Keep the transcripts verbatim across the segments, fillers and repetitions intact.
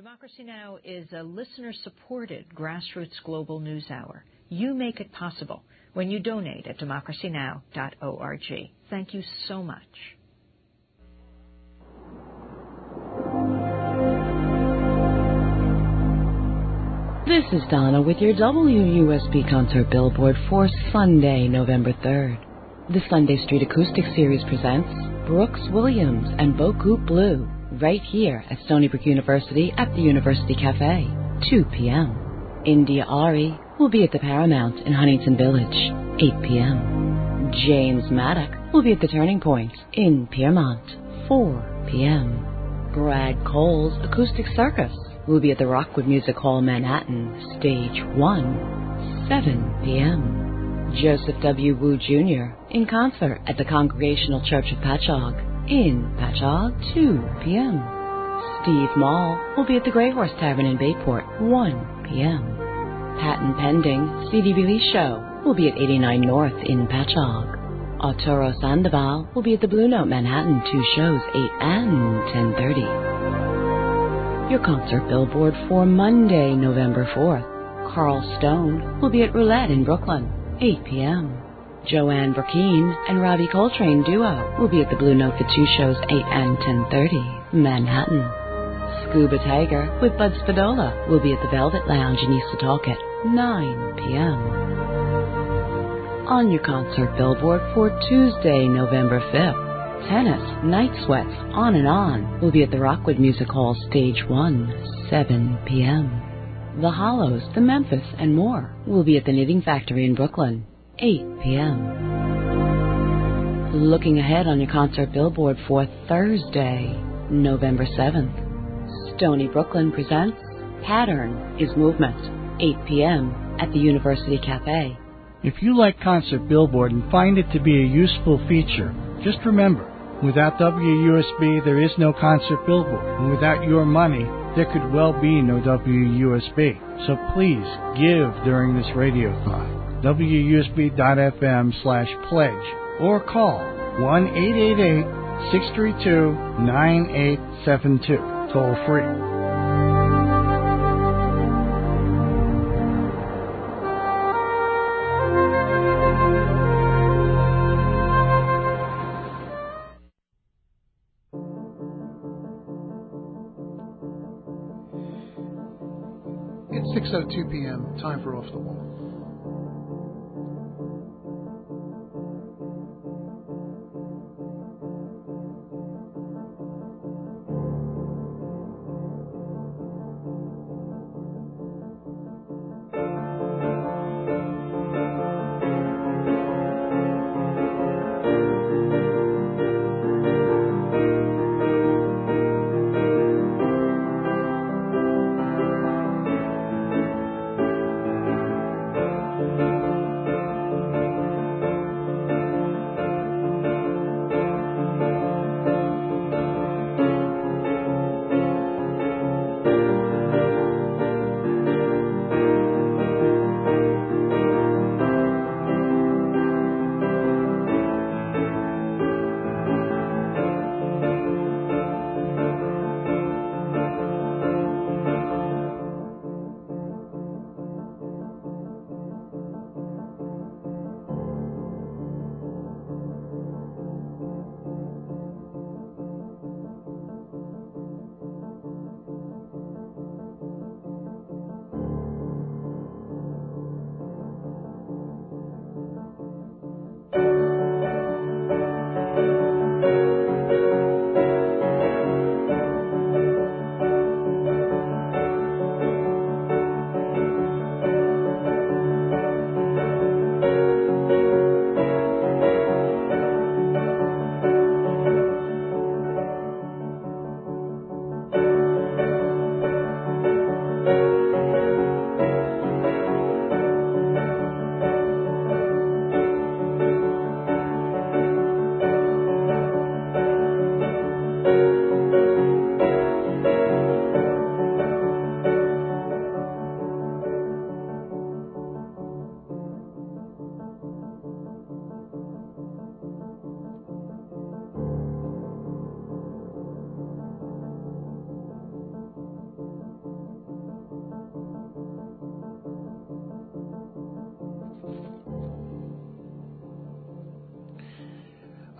Democracy Now! Is a listener-supported grassroots global news hour. You make it possible when you donate at democracy now dot org. Thank you so much. This is Donna with your W U S B concert billboard for Sunday, November third. The Sunday Street Acoustic Series presents Brooks Williams and Beaucoup Blue right here at Stony Brook University at the University Cafe, two p.m. India Ari will be at the Paramount in Huntington Village, eight p.m. James Maddock will be at the Turning Point in Piermont, four p.m. Brad Cole's Acoustic Circus will be at the Rockwood Music Hall, Manhattan, Stage one, seven p.m. Joseph W. Wu Junior in concert at the Congregational Church of Patchogue in Patchogue, two p.m. Steve Mall will be at the Grey Horse Tavern in Bayport, one p.m. Patent Pending C D Release Show will be at eighty-nine North in Patchogue. Arturo Sandoval will be at the Blue Note Manhattan, two shows, eight and ten thirty. Your concert billboard for Monday, November fourth. Carl Stone will be at Roulette in Brooklyn, eight p.m. Joanne Burkeen and Robbie Coltrane Duo will be at the Blue Note for two shows, eight and ten thirty, Manhattan. Scuba Tiger with Bud Spadola will be at the Velvet Lounge in East Setauket, nine p.m. On your concert billboard for Tuesday, November fifth, Tennis, Night Sweats, On and On will be at the Rockwood Music Hall, Stage one, seven p.m. The Hollows, The Memphis, and more will be at the Knitting Factory in Brooklyn, eight p.m. Looking ahead on your concert billboard for Thursday, November seventh, Stony Brooklyn presents Pattern is Movement, eight p.m. at the University Cafe. If you like Concert Billboard and find it to be a useful feature, just remember, without W U S B, there is no Concert Billboard. And without your money, there could well be no W U S B. So please give during this radiothon. W U S B dot F M slash pledge or call one eight eight eight, six three two, nine eight seven two, toll free. It's six oh two p.m., time for Off the Wall.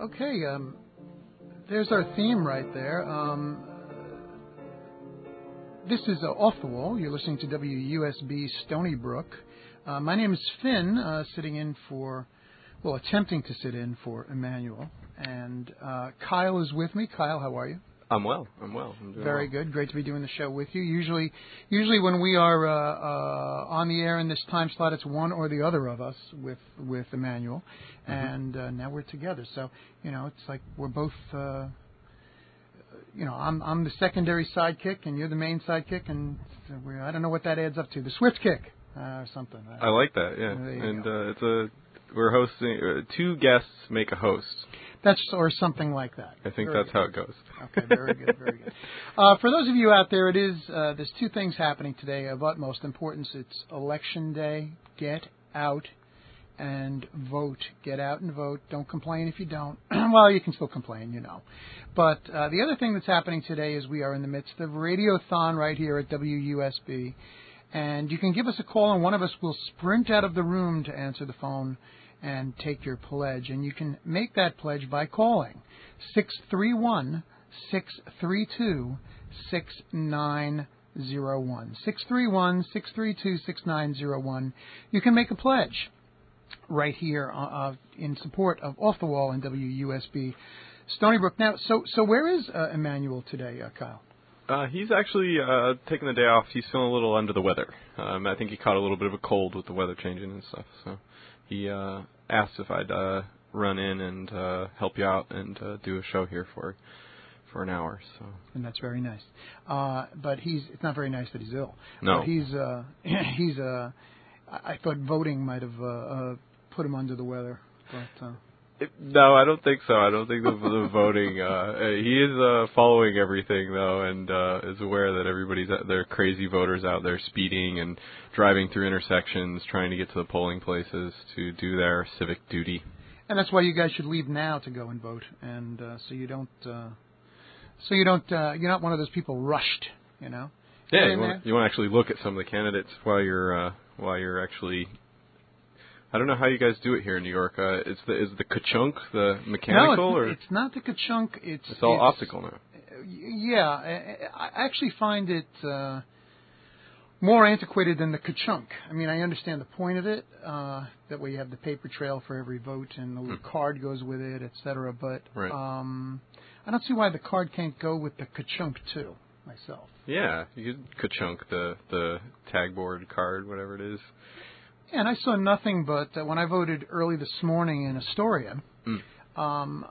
Okay, um, there's our theme right there. Um, this is uh, Off the Wall. You're listening to W U S B Stony Brook. Uh, my name is Finn, uh, sitting in for, well, attempting to sit in for Emmanuel. And uh, Kyle is with me. Kyle, how are you? I'm well. I'm well. I'm doing Very well. good. Great to be doing the show with you. Usually, usually when we are uh, uh, on the air in this time slot, it's one or the other of us with with Emmanuel, mm-hmm. and uh, now we're together. So you know, it's like we're both. Uh, you know, I'm I'm the secondary sidekick, and you're the main sidekick, and we're, I don't know what that adds up to. The Swift kick uh, or something. I like that. Yeah, and uh, it's a we're hosting. Uh, two guests make a host. That's or something like that. I think very that's good. how it goes. Okay, very good, very good. Uh, for those of you out there, it is uh, there's two things happening today of utmost importance. It's Election Day. Get out and vote. Get out and vote. Don't complain if you don't. Well, you can still complain, you know. But uh, the other thing that's happening today is we are in the midst of Radiothon right here at W U S B, and you can give us a call, and one of us will sprint out of the room to answer the phone and take your pledge. And you can make that pledge by calling six three one, six three two, six nine zero one. six three one, six three two, six nine zero one. You can make a pledge right here uh, in support of Off the Wall and W U S B Stony Brook. Now, so so where is uh, Emmanuel today, uh, Kyle? Uh, he's actually uh, taking the day off. He's feeling a little under the weather. Um, I think he caught a little bit of a cold with the weather changing and stuff. So he uh, asked if I'd uh, run in and uh, help you out and uh, do a show here for for an hour. So and that's very nice. Uh, but he's it's not very nice that he's ill. No, but he's uh, he's uh, I thought voting might have uh, uh, put him under the weather. But uh, it, no, I don't think so. I don't think the, the voting. Uh, he is uh, following everything though, and uh, is aware that everybody's out there, crazy voters out there speeding and driving through intersections, trying to get to the polling places to do their civic duty. And that's why you guys should leave now to go and vote, and uh, so you don't, uh, so you don't, uh, you're not one of those people rushed, you know. Yeah, you want, you want to actually look at some of the candidates while you're uh, while you're actually. I don't know how you guys do it here in New York. Uh, is the is the ka-chunk the mechanical no, it's, or it's not the ka-chunk. It's it's all it's, optical now. Yeah, I, I actually find it uh, more antiquated than the ka-chunk. I mean, I understand the point of it. Uh, that way, you have the paper trail for every vote, and the little hmm. card goes with it, et cetera. But right. um, I don't see why the card can't go with the ka-chunk too. Myself. Yeah, you could ka-chunk the the tag board card, whatever it is. Yeah, and I saw nothing but uh, when I voted early this morning in Astoria. Mm. Um,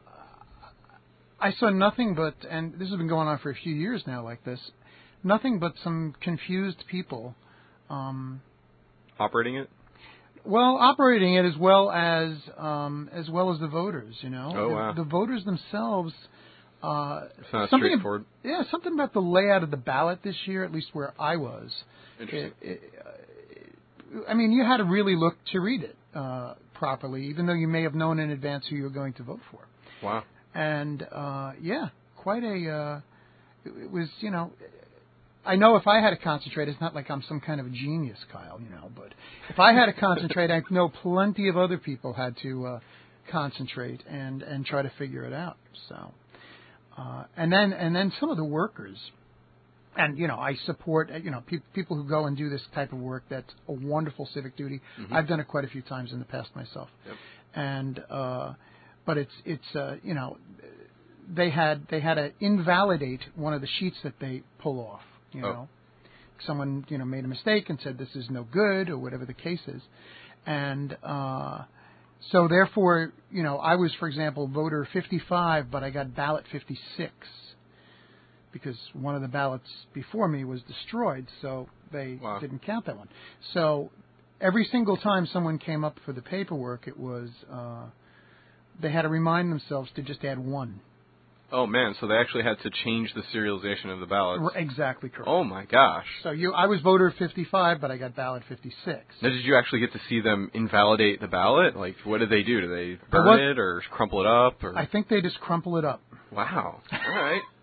I saw nothing but, and this has been going on for a few years now, like this. Nothing but some confused people. Um, Operating it? Well, operating it as well as um, as well as the voters. You know, oh the, wow. the voters themselves. Uh, it's not something straightforward. Ab- yeah, something about the layout of the ballot this year, at least where I was. Interesting. It, it, uh, I mean, you had to really look to read it uh, properly, even though you may have known in advance who you were going to vote for. Wow. And uh, yeah, quite a. Uh, it, it was, you know. I know if I had to concentrate, it's not like I'm some kind of a genius, Kyle, you know. But if I had to concentrate, I know plenty of other people had to uh, concentrate and and try to figure it out. So. Uh, and then, and then some of the workers, and you know, I support you know pe- people who go and do this type of work. That's a wonderful civic duty. Mm-hmm. I've done it quite a few times in the past myself. Yep. And uh, but it's it's uh, you know, they had they had to invalidate one of the sheets that they pull off. You know, oh. someone you know made a mistake and said this is no good or whatever the case is, and. Uh, So therefore, you know, I was, for example, voter fifty-five, but I got ballot fifty-six because one of the ballots before me was destroyed, so they wow. didn't count that one. So every single time someone came up for the paperwork, it was uh, they had to remind themselves to just add one. Oh, man, so they actually had to change the serialization of the ballots. Exactly correct. Oh, my gosh. So you, I was voter fifty-five, but I got ballot fifty-six. Now, did you actually get to see them invalidate the ballot? Like, what did they do? Do they burn it or crumple it up? Or? I think they just crumple it up. Wow. All right.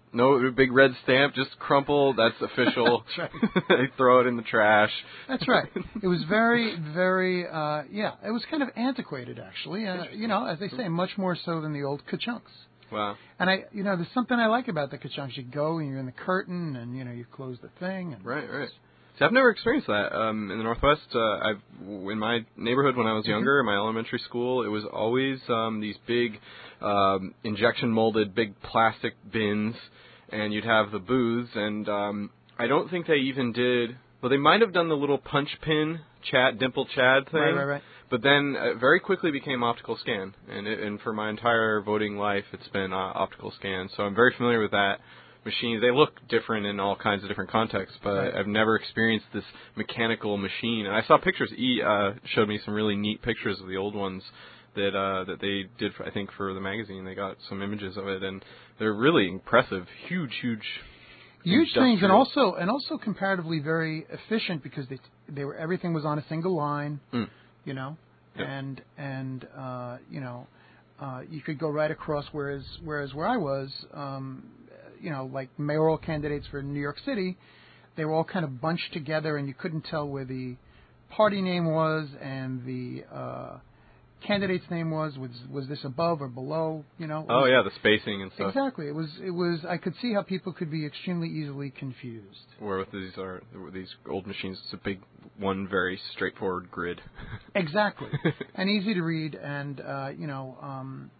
No big red stamp, just crumple. That's official. That's right. They throw it in the trash. That's right. It was very, very, uh, yeah, it was kind of antiquated, actually. Uh, you know, as they say, much more so than the old ka-chunks. Wow. And I, you know, there's something I like about the ka-chunks. You go and you're in the curtain, and you know, you close the thing. And right, right. See, I've never experienced that um, in the Northwest. Uh, I've in my neighborhood when I was younger, in my elementary school, it was always um, these big um, injection molded, big plastic bins, and you'd have the booths. And um, I don't think they even did. Well, they might have done the little punch pin, Chad, dimple Chad thing. Right, right, right. But then uh, very quickly became optical scan, and it, and for my entire voting life, it's been uh, optical scan. So I'm very familiar with that machine. They look different in all kinds of different contexts, but right. I've never experienced this mechanical machine. And I saw pictures. E uh, showed me some really neat pictures of the old ones that uh, that they did, for, I think, for the magazine. They got some images of it, and they're really impressive. Huge, huge. Huge things, and also and also comparatively very efficient because they they were everything was on a single line. Mm. You know, yep. and and uh, you know, uh, you could go right across. Whereas whereas where I was, um, you know, like mayoral candidates for New York City, they were all kind of bunched together, and you couldn't tell where the party name was and the uh, candidate's name was. Was was this above or below? You know. Oh yeah, the spacing and stuff. Exactly. It was it was. I could see how people could be extremely easily confused. Where with these are these old machines, it's a big one, very straightforward grid. Exactly, and easy to read, and uh, you know, um,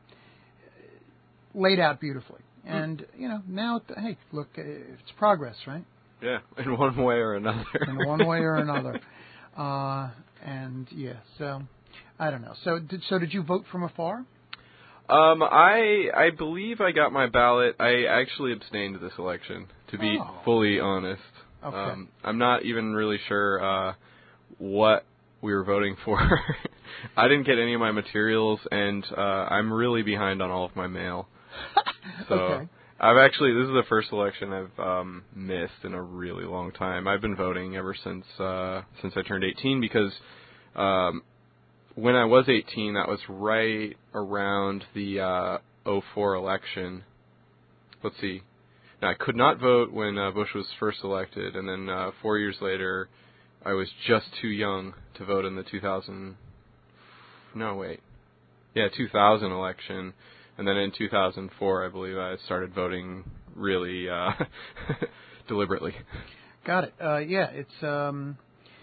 laid out beautifully. And you know, now hey, look, it's progress, right? Yeah, in one way or another. in one way or another, uh, and yeah, so. I don't know. So did so did you vote from afar? Um, I I believe I got my ballot. I actually abstained this election, to be oh. fully honest. Okay. Um, I'm not even really sure uh, what we were voting for. I didn't get any of my materials, and uh, I'm really behind on all of my mail. So okay. I've actually, this is the first election I've um, missed in a really long time. I've been voting ever since uh, since I turned eighteen because um, when I was eighteen, that was right around the uh, oh four election. Let's see. Now, I could not vote when uh, Bush was first elected, and then uh, four years later, I was just too young to vote in the two thousand. No, wait. Yeah, two thousand election. And then in two thousand four, I believe, I started voting really uh, deliberately. Got it. Uh, yeah, it's um,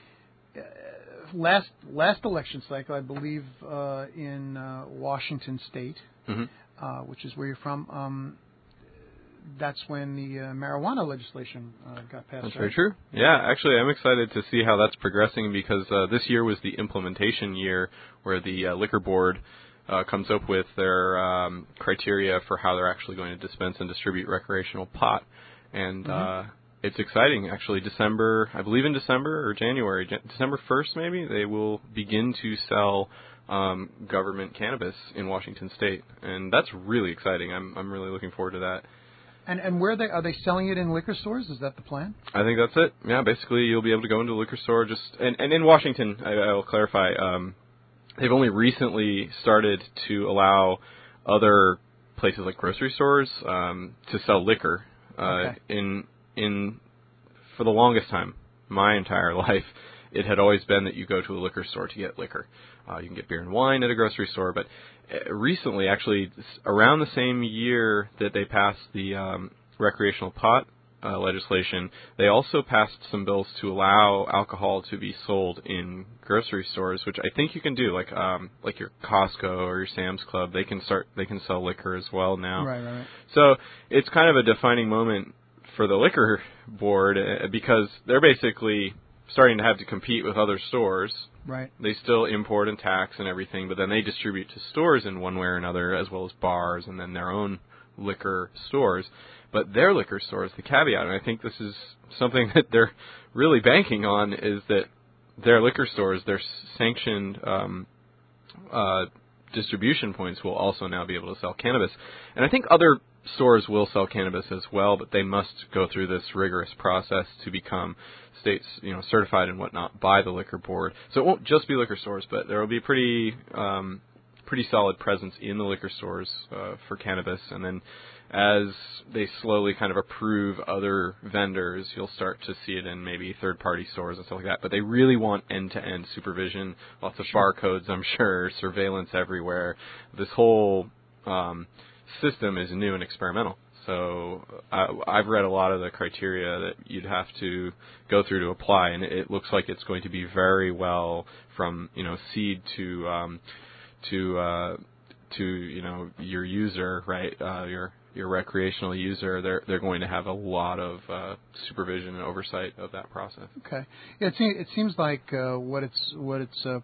last last election cycle, I believe, uh, in uh, Washington State, mm-hmm. uh, which is where you're from. Um, that's when the uh, marijuana legislation uh, got passed. That's right? very true. Yeah, actually, I'm excited to see how that's progressing because uh, this year was the implementation year where the uh, liquor board Uh, comes up with their um, criteria for how they're actually going to dispense and distribute recreational pot. And mm-hmm. uh, it's exciting, actually. December, I believe in December or January, Jan- December first maybe, they will begin to sell um, government cannabis in Washington State. And that's really exciting. I'm I'm really looking forward to that. And and where they are they selling it in liquor stores? Is that the plan? I think that's it. Yeah, basically you'll be able to go into a liquor store just and, and in Washington, I, I will clarify, um, they've only recently started to allow other places like grocery stores um, to sell liquor. Uh, okay. In in for the longest time, my entire life, it had always been that you go to a liquor store to get liquor. Uh, you can get beer and wine at a grocery store, but recently, actually, around the same year that they passed the um, recreational pot Uh, legislation, they also passed some bills to allow alcohol to be sold in grocery stores, which I think you can do, like um, like your Costco or your Sam's Club. They can start, they can sell liquor as well now. Right, right, right. So it's kind of a defining moment for the liquor board uh, because they're basically starting to have to compete with other stores. Right. They still import and tax and everything, but then they distribute to stores in one way or another, as well as bars and then their own liquor stores. But their liquor stores, the caveat, and I think this is something that they're really banking on, is that their liquor stores, their sanctioned um, uh, distribution points will also now be able to sell cannabis. And I think other stores will sell cannabis as well, but they must go through this rigorous process to become states, you know, certified and whatnot by the liquor board. So it won't just be liquor stores, but there will be pretty um, pretty solid presence in the liquor stores uh, for cannabis, and then as they slowly kind of approve other vendors, you'll start to see it in maybe third-party stores and stuff like that. But they really want end-to-end supervision, lots of sure. barcodes, I'm sure, surveillance everywhere. This whole um, system is new and experimental. So I, I've read a lot of the criteria that you'd have to go through to apply, and it looks like it's going to be very well from, you know, seed to um, to uh, to you know your user, right? Uh, your your recreational user. They're they're going to have a lot of uh, supervision and oversight of that process. Okay, yeah, it seems it seems like uh, what it's what it's uh,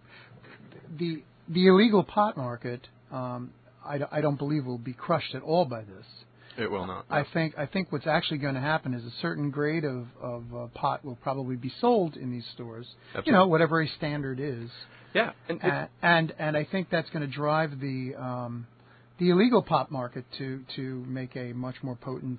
the the illegal pot market. Um, I, I don't believe will be crushed at all by this. It will not. No. I think I think what's actually going to happen is a certain grade of of uh, pot will probably be sold in these stores. Absolutely. You know, whatever a standard is. Yeah, and and and, and I think that's going to drive the um, the illegal pot market to to make a much more potent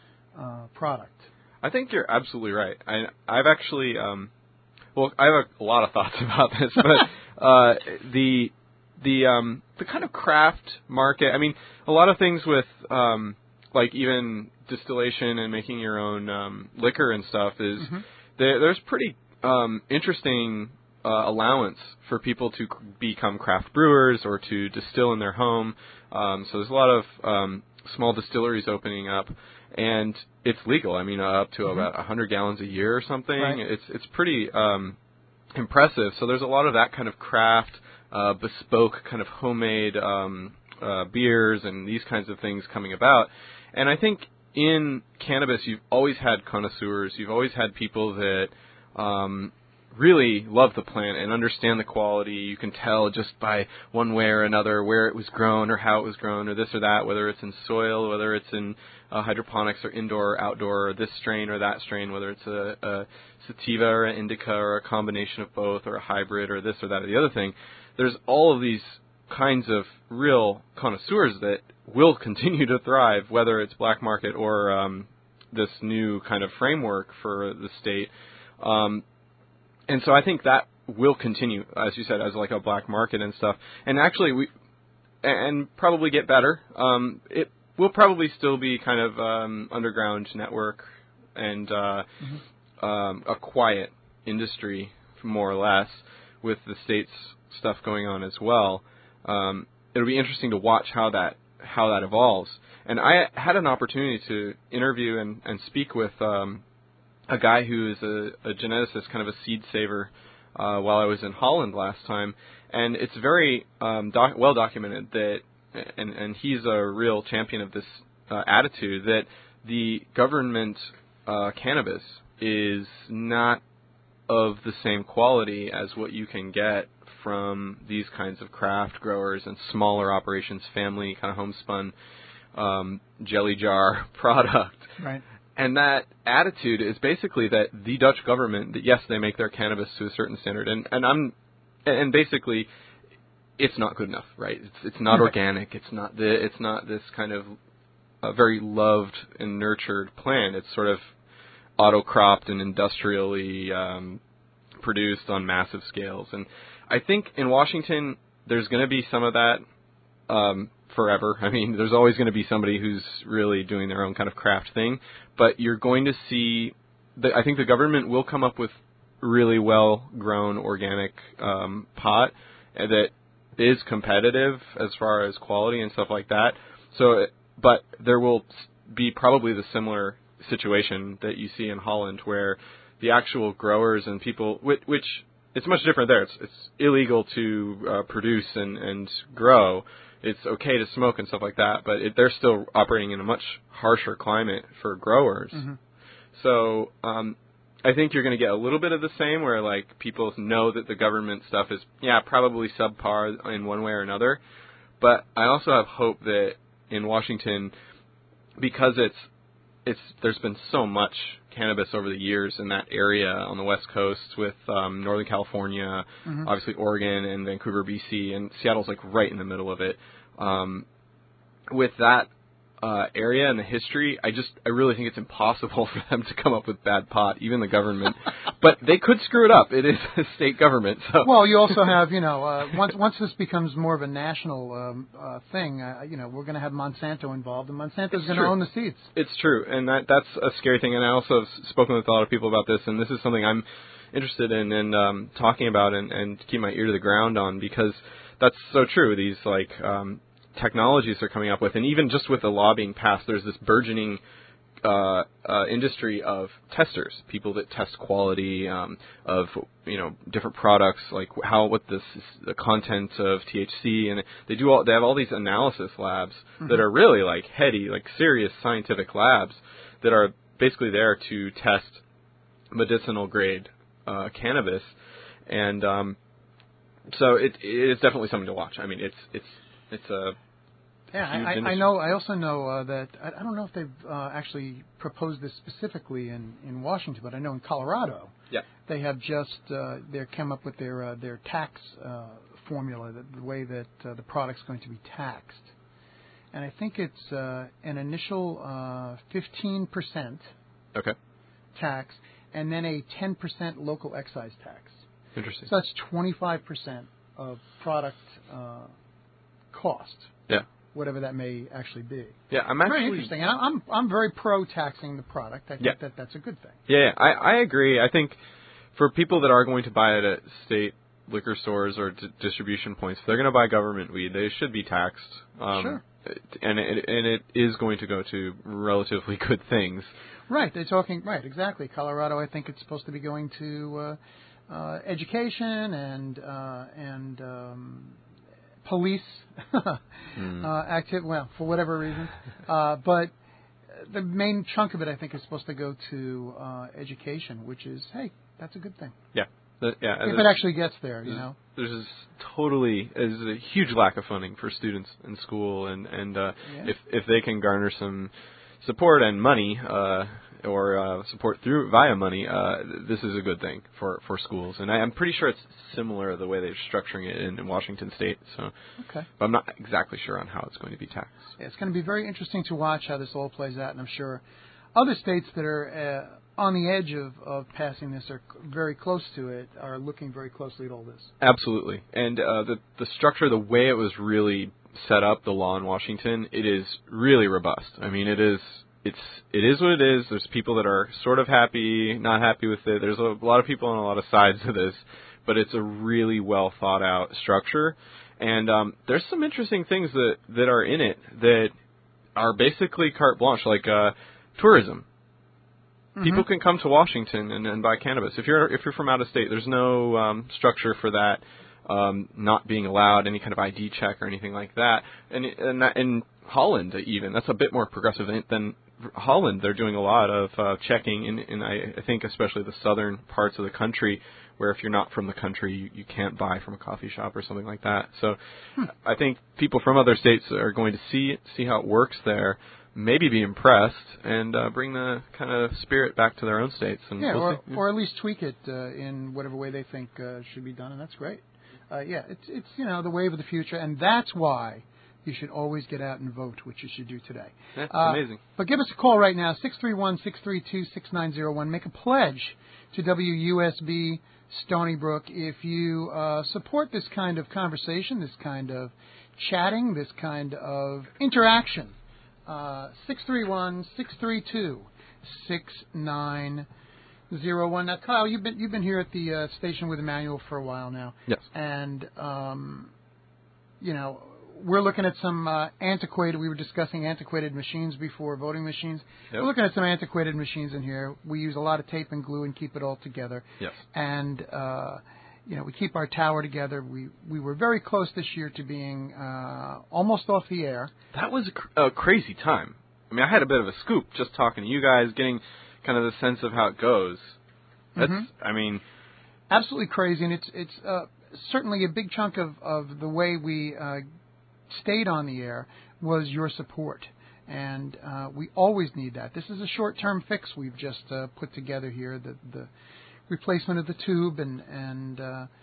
uh, product. I think you're absolutely right. I I've actually um, well I have a, a lot of thoughts about this, but uh, the the um, the kind of craft market. I mean, a lot of things with um, like even distillation and making your own um, liquor and stuff is mm-hmm. there, there's pretty um, interesting uh, allowance for people to c- become craft brewers or to distill in their home. Um, so there's a lot of um, small distilleries opening up, and it's legal. I mean, uh, up to mm-hmm. about one hundred gallons a year or something. Right. It's it's pretty um, impressive. So there's a lot of that kind of craft, uh, bespoke kind of homemade um, uh, beers and these kinds of things coming about. And I think in cannabis, you've always had connoisseurs. You've always had people that um, really love the plant and understand the quality. You can tell just by one way or another where it was grown or how it was grown or this or that, whether it's in soil, whether it's in uh, hydroponics or indoor or outdoor, or this strain or that strain, whether it's a, a sativa or an indica or a combination of both or a hybrid or this or that or the other thing. There's all of these kinds of real connoisseurs that will continue to thrive, whether it's black market or um, this new kind of framework for the state. Um, and so I think that will continue, as you said, as like a black market and stuff. And actually, we and probably get better. Um, it will probably still be kind of um, underground network and uh, mm-hmm. um, a quiet industry, more or less, with the state's stuff going on as well. Um, it'll be interesting to watch how that how that evolves. And I had an opportunity to interview and, and speak with um, a guy who is a, a geneticist, kind of a seed saver, uh, while I was in Holland last time. And it's very um, doc- well documented that, and, and he's a real champion of this uh, attitude, that the government uh, cannabis is not of the same quality as what you can get from these kinds of craft growers and smaller operations, family kind of homespun um, jelly jar product. Right. And that attitude is basically that the Dutch government, that yes, they make their cannabis to a certain standard, and, and I'm, and basically, it's not good enough, right? It's it's not organic. It's not the it's not this kind of uh, very loved and nurtured plant. It's sort of auto cropped and industrially um, produced on massive scales. And I think in Washington, there's going to be some of that um, forever. I mean, there's always going to be somebody who's really doing their own kind of craft thing. But you're going to see, the, I think the government will come up with really well-grown organic um, pot that is competitive as far as quality and stuff like that. So, but there will be probably the similar situation that you see in Holland, where the actual growers and people, which, which it's much different there. It's, it's illegal to uh, produce and, and grow. It's okay to smoke and stuff like that, but it, they're still operating in a much harsher climate for growers. Mm-hmm. So um, I think you're going to get a little bit of the same, where like people know that the government stuff is, yeah, probably subpar in one way or another. But I also have hope that in Washington, because it's it's there's been so much cannabis over the years in that area on the West Coast, with um, Northern California, mm-hmm. obviously Oregon and Vancouver, B C, and Seattle's like right in the middle of it. Um, with that uh, area and the history, I just I really think it's impossible for them to come up with bad pot, even the government. But they could screw it up. It is a state government. So. Well, you also have, you know, uh, once once this becomes more of a national um, uh, thing, uh, you know, we're going to have Monsanto involved, and Monsanto's going to own the seeds. It's true, and that that's a scary thing. And I also have spoken with a lot of people about this, and this is something I'm interested in and um, talking about and, and keep my ear to the ground on, because that's so true. These like um, technologies they're coming up with, and even just with the law being passed, there's this burgeoning uh, uh, industry of testers, people that test quality um, of you know different products, like how what this the content of T H C, and they do all they have all these analysis labs mm-hmm. that are really like heady, like serious scientific labs that are basically there to test medicinal grade uh, cannabis, and um, so it it is definitely something to watch. I mean, it's it's it's a Yeah, I, I know. I also know uh, that I, I don't know if they've uh, actually proposed this specifically in, in Washington, but I know in Colorado, yeah. they have just uh, they come up with their uh, their tax uh, formula, the, the way that uh, the product's going to be taxed, and I think it's uh, an initial uh, fifteen percent okay. tax, and then a ten percent local excise tax. Interesting. So that's twenty-five percent of product uh, cost. Yeah. Whatever that may actually be. Yeah, I'm actually very interesting. And I'm I'm very pro taxing the product. I think yeah. that that's a good thing. Yeah, yeah, I I agree. I think for people that are going to buy it at state liquor stores or d- distribution points, if they're going to buy government weed, they should be taxed. Um, sure. And it, and it is going to go to relatively good things. Right. They're talking right. Exactly. Colorado, I think it's supposed to be going to uh, uh, education and uh, and. Um, police mm. uh, active, well, for whatever reason. Uh, but the main chunk of it, I think, is supposed to go to uh, education, which is, hey, that's a good thing. Yeah. The, yeah. If it actually gets there, you know. There's this totally there's a huge lack of funding for students in school, and and uh, yeah. if if they can garner some support and money, uh, or uh, support through via money, uh, this is a good thing for, for schools. And I, I'm pretty sure it's similar the way they're structuring it in, in Washington State. So, okay. But I'm not exactly sure on how it's going to be taxed. Yeah, it's going to be very interesting to watch how this all plays out, and I'm sure other states that are uh, on the edge of, of passing this or very close to it are looking very closely at all this. Absolutely. And uh, the the structure, the way it was really set up, the law in Washington, it is really robust. I mean, it is it's it is what it is. There's people that are sort of happy, not happy with it. There's a lot of people on a lot of sides of this, but it's a really well thought out structure. And um, there's some interesting things that, that are in it that are basically carte blanche, like uh, tourism. Mm-hmm. People can come to Washington and, and buy cannabis. If you're if you're from out of state, there's no um, structure for that. Um, not being allowed any kind of I D check or anything like that. And and that, in Holland, even that's a bit more progressive than, than Holland. They're doing a lot of uh, checking, in, in I, I think especially the southern parts of the country, where if you're not from the country, you, you can't buy from a coffee shop or something like that. So hmm. I think people from other states are going to see it, see how it works there, maybe be impressed, and uh, bring the kind of spirit back to their own states. And yeah, we'll or, see. or at least tweak it uh, in whatever way they think uh, should be done, and that's great. Uh, yeah, it's it's you know the wave of the future, and that's why you should always get out and vote, which you should do today. That's uh, amazing. But give us a call right now, six three one, six three two, six nine zero one. Make a pledge to W U S B Stony Brook if you uh, support this kind of conversation, this kind of chatting, this kind of interaction. Uh, six three one, six three two, six nine zero one. Now, Kyle, you've been you've been here at the uh, station with Emmanuel for a while now. Yes. And um, you know, we're looking at some uh, antiquated. We were discussing antiquated machines before, voting machines. Yep. We're looking at some antiquated machines in here. We use a lot of tape and glue and keep it all together. Yes. And uh, you know, we keep our tower together. We we were very close this year to being uh, almost off the air. That was a, cr- a crazy time. I mean, I had a bit of a scoop just talking to you guys, getting kind of the sense of how it goes. That's, mm-hmm. I mean, absolutely crazy, and it's it's uh, certainly a big chunk of, of the way we uh, stayed on the air was your support, and uh, we always need that. This is a short-term fix we've just uh, put together here, the the replacement of the tube, and and uh,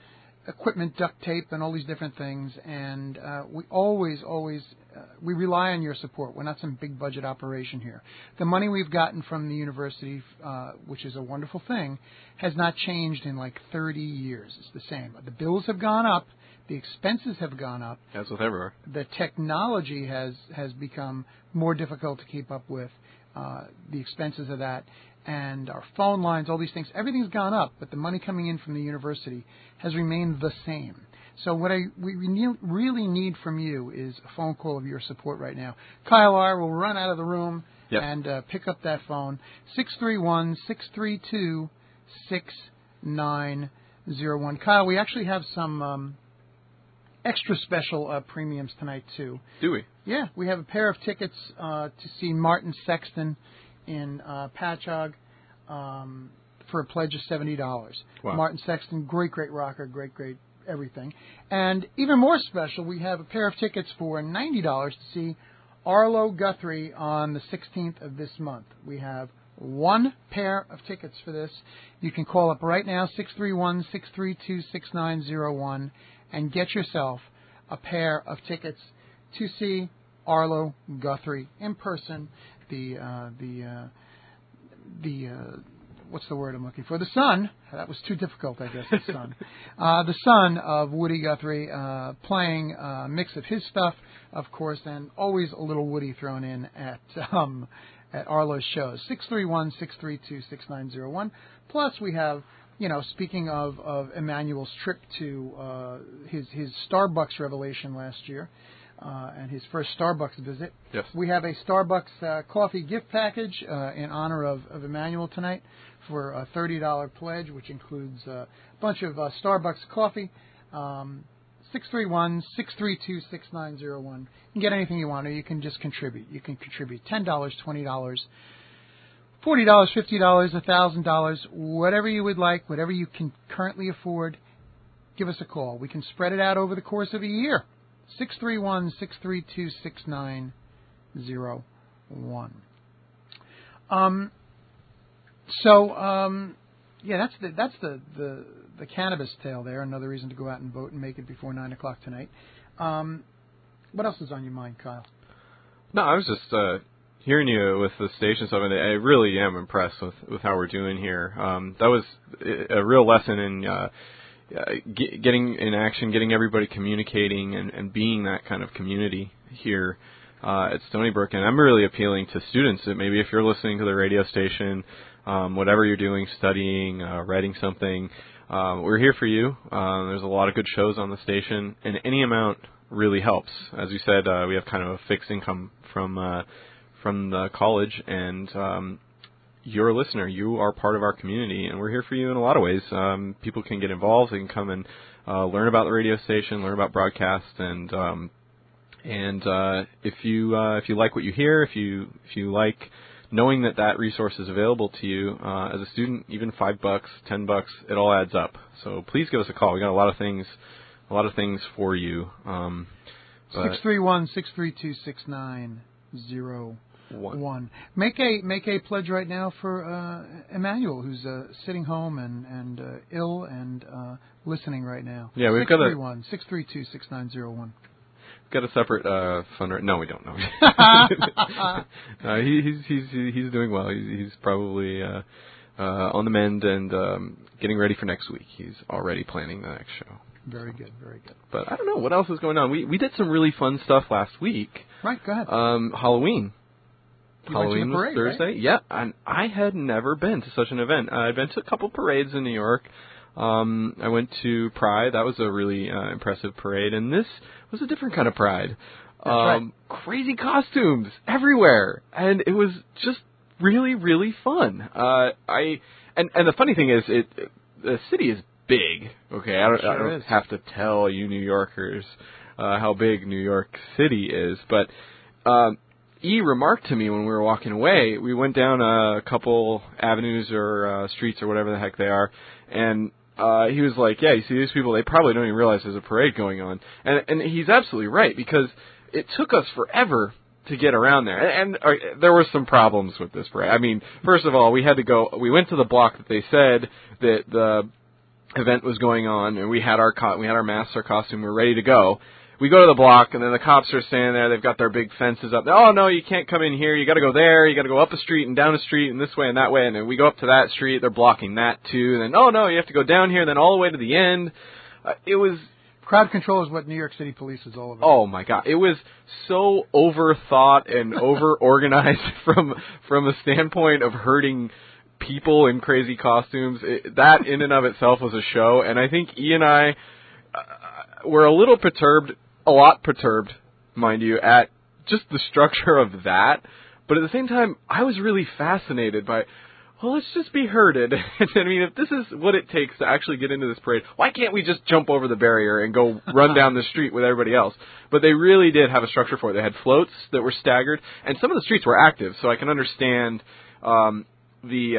equipment, duct tape, and all these different things. And uh, we always, always, uh, we rely on your support. We're not some big budget operation here. The money we've gotten from the university, uh, which is a wonderful thing, has not changed in like thirty years. It's the same. The bills have gone up. The expenses have gone up. As with everywhere. The technology has, has become more difficult to keep up with, uh, the expenses of that. And our phone lines, all these things, everything's gone up, but the money coming in from the university has remained the same. So what I we really need from you is a phone call of your support right now. Kyle R. will run out of the room yep. and uh, pick up that phone, six three one, six three two, six nine zero one. Kyle, we actually have some um, extra special uh, premiums tonight, too. Do we? Yeah, we have a pair of tickets uh, to see Martin Sexton in uh, Patchogue um, for a pledge of seventy dollars. Wow. Martin Sexton, great, great rocker, great, great everything. And even more special, we have a pair of tickets for ninety dollars to see Arlo Guthrie on the sixteenth of this month. We have one pair of tickets for this. You can call up right now, six three one, six three two, six nine zero one, and get yourself a pair of tickets to see Arlo Guthrie in person. The uh, the uh, the uh, what's the word I'm looking for? The son. That was too difficult, I guess. The son, uh, the son of Woody Guthrie, uh, playing a mix of his stuff, of course, and always a little Woody thrown in at um, at Arlo's shows. Six three one six three two six nine zero one. Plus, we have. You know, speaking of, of Emmanuel's trip to uh, his his Starbucks revelation last year, uh, and his first Starbucks visit, yes. we have a Starbucks uh, coffee gift package uh, in honor of, of Emmanuel tonight for a thirty dollars pledge, which includes a bunch of uh, Starbucks coffee. Um, six three one, six three two, six nine zero one. You can get anything you want, or you can just contribute. You can contribute ten dollars, twenty dollars. forty dollars, fifty dollars, one thousand dollars, whatever you would like, whatever you can currently afford, give us a call. We can spread it out over the course of a year. six three one, six three two, six nine zero one. Um, so, um, yeah, that's the that's the, the, the cannabis tale there. Another reason to go out and vote and make it before nine o'clock tonight. Um, what else is on your mind, Kyle? No, I was just... Uh Hearing you with the station stuff, and I really am impressed with, with how we're doing here. Um, that was a real lesson in uh, get, getting in action, getting everybody communicating, and, and being that kind of community here uh, at Stony Brook. And I'm really appealing to students that maybe if you're listening to the radio station, um, whatever you're doing, studying, uh, writing something, um, we're here for you. Uh, there's a lot of good shows on the station, and any amount really helps. As you said, uh, we have kind of a fixed income from uh, from the college, and um, you're a listener. You are part of our community, and we're here for you in a lot of ways. Um, people can get involved. They can come and uh, learn about the radio station, learn about broadcast, and um, and uh, if you uh, if you like what you hear, if you if you like knowing that that resource is available to you uh, as a student, even five bucks, ten bucks, it all adds up. So please give us a call. We got a lot of things, a lot of things for you. Um, six three one, six three two, six nine zero one. One. Make a make a pledge right now for uh, Emmanuel, who's uh, sitting home and and uh, ill and uh, listening right now. Yeah, we've got a six three two, six nine zero one. Got a separate uh, fundraiser. No, we don't know. uh, he, he's he's he's doing well. He's, he's probably uh, uh, on the mend and um, getting ready for next week. He's already planning the next show. Very good, very good. But I don't know what else is going on. We we did some really fun stuff last week. Right, go ahead. Um, Halloween. You Halloween went to the parade, was Thursday. Right? Yeah, and I had never been to such an event. Uh, I'd been to a couple parades in New York. Um, I went to Pride. That was a really uh, impressive parade, and this was a different kind of Pride. That's um, right. Crazy costumes everywhere, and it was just really, really fun. Uh, I and and the funny thing is, it, it the city is big. Okay, I don't, sure I don't is. have to tell you New Yorkers uh, how big New York City is, but. Um, E remarked to me when we were walking away, we went down a couple avenues or uh, streets or whatever the heck they are, and uh, he was like, yeah, you see these people, they probably don't even realize there's a parade going on. And, and he's absolutely right, because it took us forever to get around there. And, and uh, there were some problems with this parade. I mean, first of all, we had to go, we went to the block that they said that the event was going on, and we had our co- we had our masks, our costume, we were ready to go. We go to the block, and then the cops are standing there. They've got their big fences up. Oh, no, you can't come in here. You got to go there. You got to go up a street and down a street and this way and that way. And then we go up to that street. They're blocking that, too. And then, oh, no, you have to go down here and then all the way to the end. Uh, it was... Crowd control is what New York City police is all about. Oh, my God. It was so overthought and over-organized from from a standpoint of hurting people in crazy costumes. It, that in and of itself was a show. And I think E and I uh, were a little perturbed, a lot perturbed, mind you, at just the structure of that. But at the same time, I was really fascinated by, well, let's just be herded. I mean, if this is what it takes to actually get into this parade, why can't we just jump over the barrier and go run down the street with everybody else? But they really did have a structure for it. They had floats that were staggered, and some of the streets were active, so I can understand um, the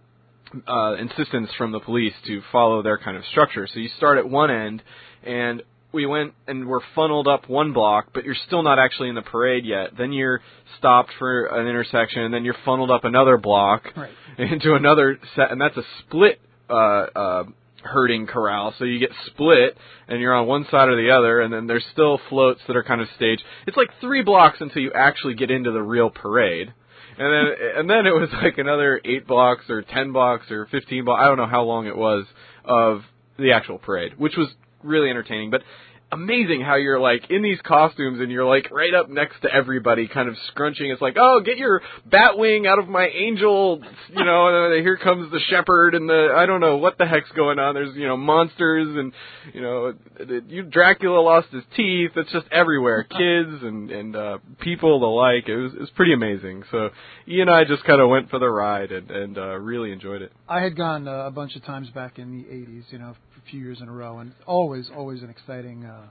uh, uh, insistence from the police to follow their kind of structure. So you start at one end, and we went and were funneled up one block, but you're still not actually in the parade yet. Then you're stopped for an intersection, and then you're funneled up another block right. into another set, and that's a split uh, uh, herding corral. So you get split, and you're on one side or the other, and then there's still floats that are kind of staged. It's like three blocks until you actually get into the real parade. And then and then it was like another eight blocks or ten blocks or fifteen blocks. I don't know how long it was of the actual parade, which was really entertaining, but amazing how you're like in these costumes and you're like right up next to everybody kind of scrunching. It's like, oh, get your bat wing out of my angel, you know, and then here comes the shepherd and the, I don't know what the heck's going on. There's, you know, monsters and, you know, you Dracula lost his teeth. It's just everywhere. Kids and, and, uh, people alike. It was, it was pretty amazing. So E and I just kind of went for the ride and, and, uh, really enjoyed it. I had gone uh, a bunch of times back in the eighties, you know, a few years in a row, and always, always an exciting, uh,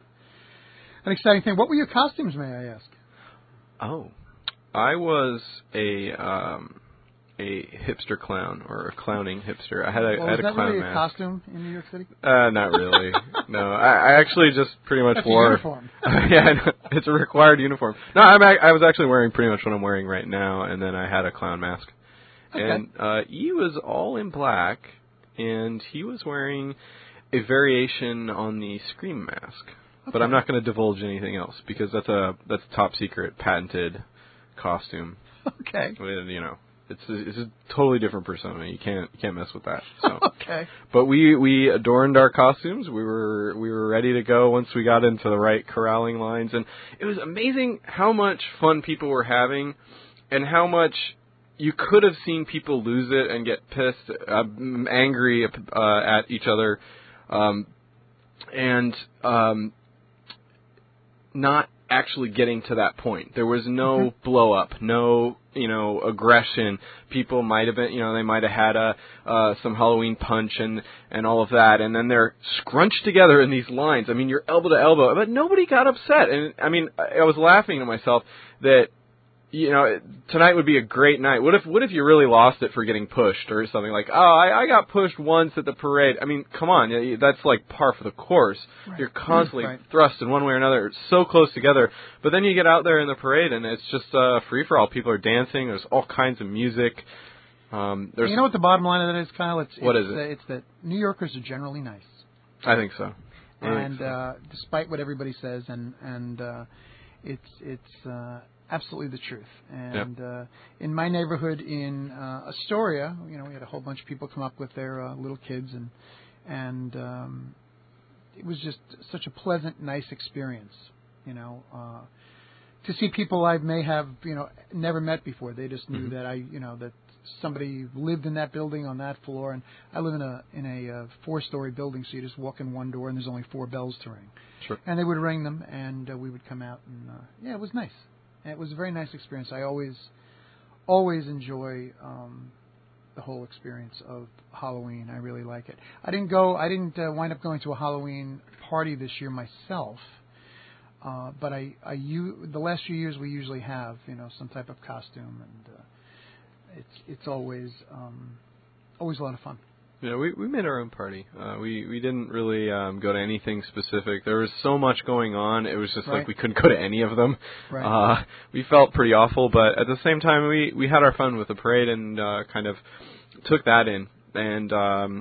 an exciting thing. What were your costumes, may I ask? Oh, I was a um, a hipster clown or a clowning hipster. I had a, well, I had is a that clown really mask. a costume in New York City? Uh, not really. No, I, I actually just pretty much That's wore. a uniform. Yeah, it's a required uniform. No, I'm, I was actually wearing pretty much what I'm wearing right now, and then I had a clown mask. Okay. And uh, he was all in black, and he was wearing a variation on the Scream mask. Okay. But I'm not going to divulge anything else because that's a that's a top secret patented costume. Okay. You know, it's a, it's a totally different persona. You can't you can't mess with that. So. Okay. But we, we adorned our costumes. We were we were ready to go once we got into the right corralling lines, and it was amazing how much fun people were having, and how much you could have seen people lose it and get pissed, uh, angry uh, at each other, um, and um, not actually getting to that point. There was no mm-hmm. blow up, no, you know, aggression. People might have been, you know, they might have had a uh, some Halloween punch and and all of that, and then they're scrunched together in these lines. I mean, you're elbow to elbow, but nobody got upset. And I mean, I, I was laughing to myself that, you know, tonight would be a great night. What if what if you really lost it for getting pushed or something like, oh, I, I got pushed once at the parade. I mean, come on, that's like par for the course. Right. You're constantly right. thrust in one way or another. It's so close together. But then you get out there in the parade, and it's just uh, free-for-all. People are dancing. There's all kinds of music. Um, there's you know what the bottom line of that is, Kyle? It's, what it's, is it? Uh, it's that New Yorkers are generally nice. I think so. I and think so. Uh, despite what everybody says, and, and uh, it's... it's uh, absolutely the truth. And yep. uh, in my neighborhood in uh, Astoria, you know, we had a whole bunch of people come up with their uh, little kids, and and um, it was just such a pleasant, nice experience. You know, uh, to see people I may have, you know, never met before. They just knew mm-hmm. that I, you know, that somebody lived in that building on that floor, and I live in a in a uh, four-story building, so you just walk in one door, and there's only four bells to ring. Sure. And they would ring them, and uh, we would come out, and uh, yeah, it was nice. And it was a very nice experience. I always, always enjoy um, the whole experience of Halloween. I really like it. I didn't go. I didn't uh, wind up going to a Halloween party this year myself, uh, but I, I, you, the last few years we usually have, you know, some type of costume, and uh, it's it's always um, always a lot of fun. Yeah, we we made our own party. Uh, we we didn't really um, go to anything specific. There was so much going on. It was just right. like we couldn't go to any of them. Right. Uh, we felt pretty awful, but at the same time, we, we had our fun with the parade and uh, kind of took that in. And um,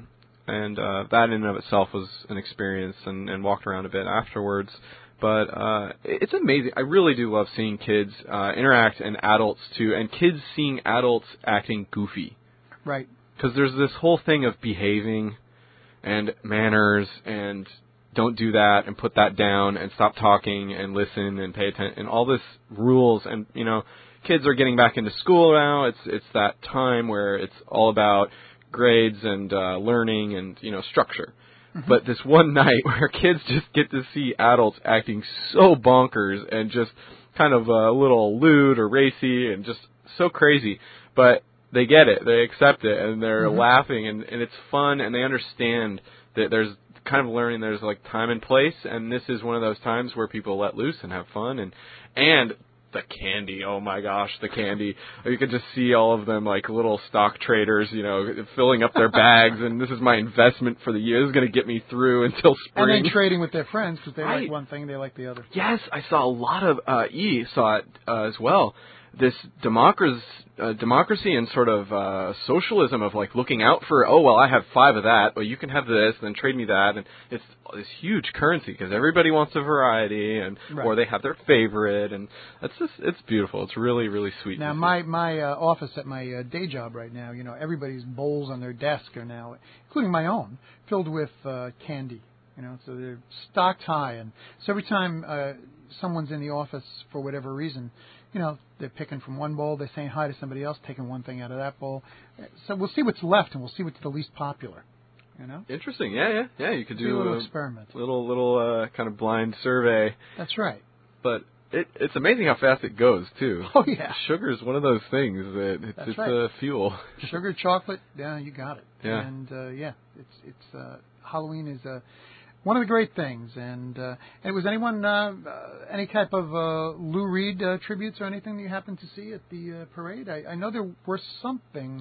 and uh, that in and of itself was an experience, and, and walked around a bit afterwards. But uh, it's amazing. I really do love seeing kids uh, interact, and adults too, and kids seeing adults acting goofy. Right. Because there's this whole thing of behaving and manners and don't do that and put that down and stop talking and listen and pay attention and all this rules. And, you know, kids are getting back into school now. It's it's that time where it's all about grades and uh, learning and, you know, structure. Mm-hmm. But this one night where kids just get to see adults acting so bonkers and just kind of a little lewd or racy and just so crazy. But they get it. They accept it. And they're mm-hmm. laughing. And, and it's fun. And they understand that there's kind of learning there's like time and place. And this is one of those times where people let loose and have fun. And and the candy, oh my gosh, the candy. You could just see all of them like little stock traders, you know, filling up their bags, and this is my investment for the year. This is going to get me through until spring. And then trading with their friends because they I, like one thing, they like the other. Yes, I saw a lot of, uh, E saw it uh, as well. This democracy, uh, democracy and sort of uh, socialism of like looking out for, oh, well, I have five of that, well, you can have this, then trade me that. And it's this huge currency because everybody wants a variety, and right. or they have their favorite. And it's just, it's beautiful. It's really, really sweet. Now, my, my uh, office at my uh, day job right now, you know, everybody's bowls on their desk are now, including my own, filled with uh, candy. You know, so they're stocked high. And so every time uh, someone's in the office for whatever reason, you know, they're picking from one bowl, they're saying hi to somebody else, taking one thing out of that bowl. So we'll see what's left, and we'll see what's the least popular. You know? Interesting. Yeah, yeah, yeah. You could do, do a little a experiment, little little uh, kind of blind survey. That's right. But it, it's amazing how fast it goes too. Oh yeah. Sugar is one of those things that it's, That's it's right. a fuel. Sugar, chocolate, yeah, you got it. Yeah. And uh, yeah, it's it's uh, Halloween is a. Uh, One of the great things, and uh, and was anyone uh, uh, any type of uh, Lou Reed uh, tributes or anything that you happened to see at the uh, parade? I, I know there was something,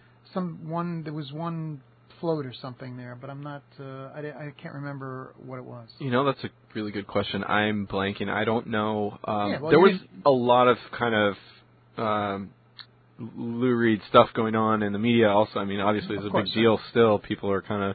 some one there was one float or something there, but I'm not, uh, I, I can't remember what it was. You know, that's a really good question. I'm blanking. I don't know. Um, yeah, well, there was didn't... a lot of kind of um, Lou Reed stuff going on in the media. Also, I mean, obviously, it's a big so. deal. Still, people are kind of.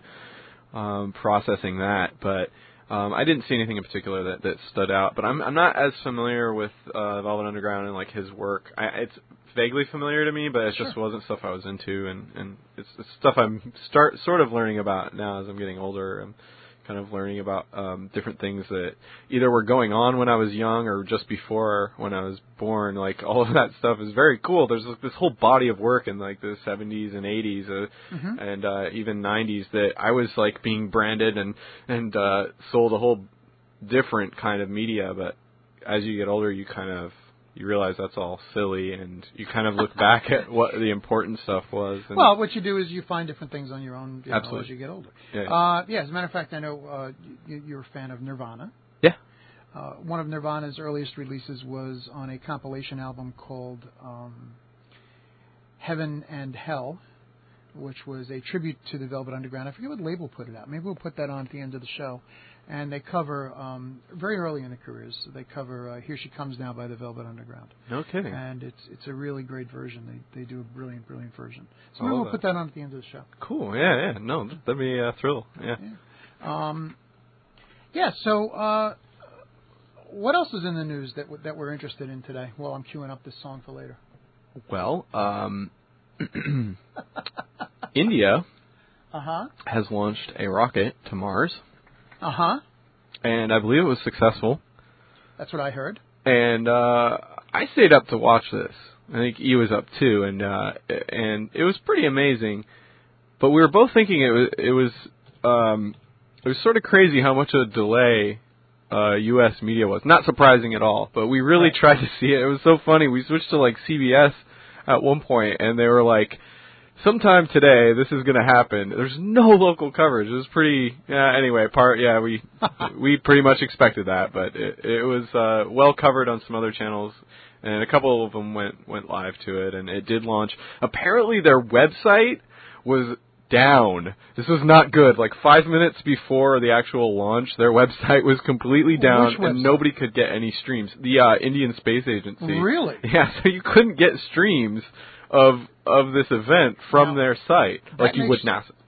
Um, processing that, but um, I didn't see anything in particular that, that stood out. But I'm I'm not as familiar with uh, Velvet Underground and like his work. I, it's vaguely familiar to me, but it sure. just wasn't stuff I was into, and, and it's, it's stuff I'm start sort of learning about now as I'm getting older. And kind of learning about um, different things that either were going on when I was young or just before when I was born. Like all of that stuff is very cool. There's like, this whole body of work in like the seventies and eighties uh, mm-hmm. and uh, even nineties that I was like being branded and and uh, sold a whole different kind of media. But as you get older, you kind of you realize that's all silly, and you kind of look back at what the important stuff was. And well, what you do is you find different things on your own you know, as you get older. Yeah, yeah. Uh, yeah, as a matter of fact, I know uh, you, you're a fan of Nirvana. Yeah. Uh, one of Nirvana's earliest releases was on a compilation album called um, Heaven and Hell, which was a tribute to the Velvet Underground. I forget what label put it out. Maybe we'll put that on at the end of the show. And they cover, um, very early in their careers, they cover uh, Here She Comes Now by the Velvet Underground. No kidding. And it's it's a really great version. They they do a brilliant, brilliant version. So I maybe we'll that. put that on at the end of the show. Cool. Yeah, yeah. No, that'd be a thrill. Yeah. Yeah. Um, yeah, so uh, what else is in the news that w- that we're interested in today? Well, I'm queuing up this song for later. Well, um, India uh-huh. has launched a rocket to Mars. Uh-huh. And I believe it was successful. That's what I heard. And uh, I stayed up to watch this. I think E was up too, and uh, and it was pretty amazing. But we were both thinking it was it was um, it was sort of crazy how much of a delay uh, U S media was. Not surprising at all, but we really right. tried to see it. It was so funny. We switched to like C B S at one point, and they were like, sometime today, this is going to happen. There's no local coverage. It was pretty. Yeah. Anyway, part. Yeah, we we pretty much expected that, but it, it was uh, well covered on some other channels, and a couple of them went went live to it, and it did launch. Apparently, their website was down. This was not good. Like five minutes before the actual launch, their website was completely down, and nobody could get any streams. The uh, Indian Space Agency. Really? Yeah. So you couldn't get streams of of this event from now, their site like you makes, would NASA.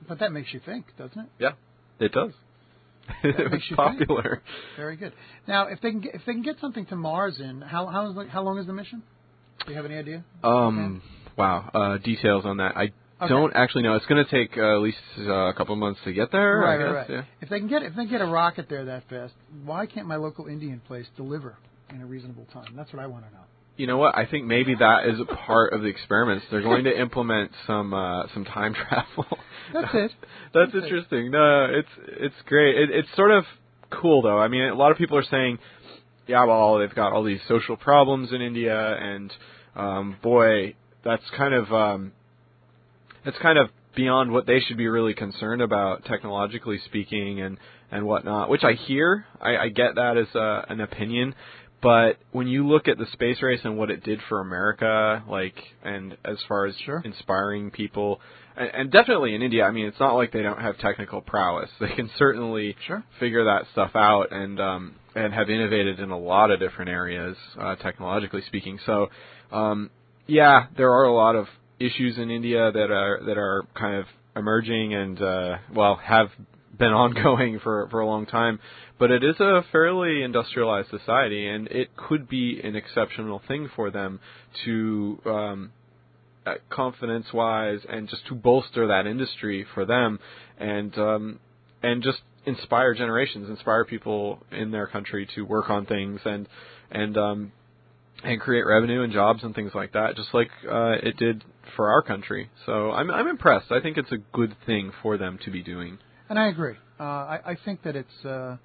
But that makes you think, doesn't it? Yeah, it does. That It was makes you popular. think. Very good. Now, if they can get, if they can get something to Mars in, how how, is the, how long is the mission? Do you have any idea? Um, wow. Uh, details on that. I Okay. don't actually know. It's going to take uh, at least uh, a couple of months to get there. Right, I right, guess. right. Yeah. If they can get if they get a rocket there that fast, why can't my local Indian place deliver in a reasonable time? That's what I want to know. You know what? I think maybe that is a part of the experiments. They're going to implement some uh, some time travel. That's it. That's, That's interesting. It. No, it's it's great. It, it's sort of cool though. I mean, a lot of people are saying, yeah, well, they've got all these social problems in India, and um, boy, that's kind of um, that's kind of beyond what they should be really concerned about, technologically speaking, and and whatnot. Which I hear. I, I get that as uh, an opinion. But when you look at the space race and what it did for America, like, and as far as Sure. inspiring people, and, and definitely in India, I mean, it's not like they don't have technical prowess. They can certainly Sure. figure that stuff out and um, and have innovated in a lot of different areas, uh, technologically speaking. So, um, yeah, there are a lot of issues in India that are that are kind of emerging and uh, well have been ongoing for for a long time. But it is a fairly industrialized society, and it could be an exceptional thing for them to, um, uh, confidence-wise, and just to bolster that industry for them, and um, and just inspire generations, inspire people in their country to work on things and and um, and create revenue and jobs and things like that, just like uh, it did for our country. So I'm I'm impressed. I think it's a good thing for them to be doing. And I agree. Uh, I, I think that it's uh,